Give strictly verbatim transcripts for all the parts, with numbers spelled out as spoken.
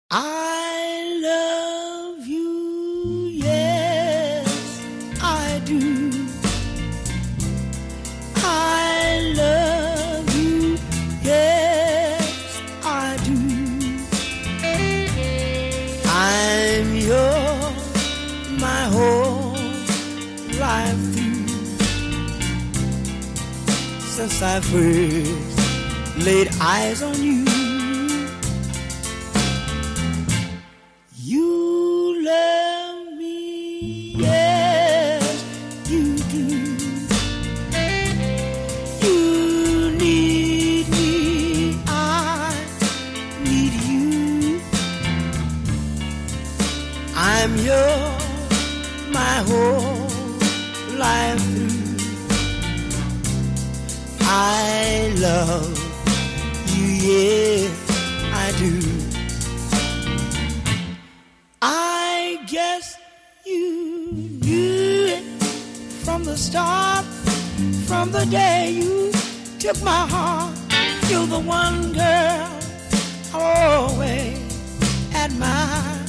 I love you, yes, I do. I love you, yes, I do. I'm yours, my whole life through. Since I first laid eyes on you, you love me, yes, you do. You need me, I need you. I'm yours, my whole life through. I love you, yes, I do. I guess you knew it from the start, from the day you took my heart. You're the one girl I'll always admire.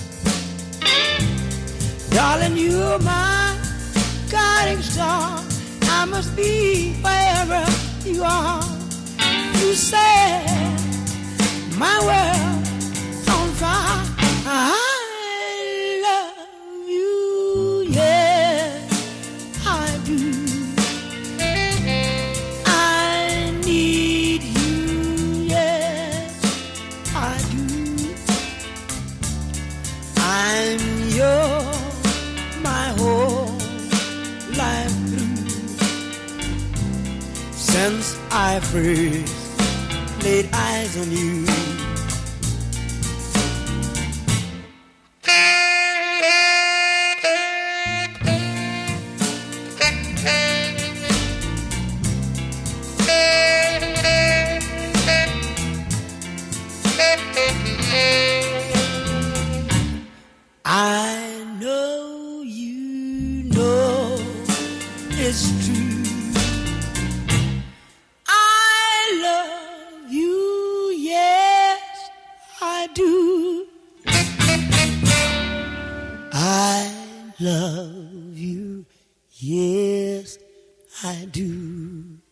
Darling, you're my guiding star. I must be wherever you are. You said my world's on fire. I love you, yes, I do. I need you, yes, I do. I'm yours, my whole life through. Since I first laid eyes on you, I know you know it's true. I love you, yes, I do. I love you, yes, I do.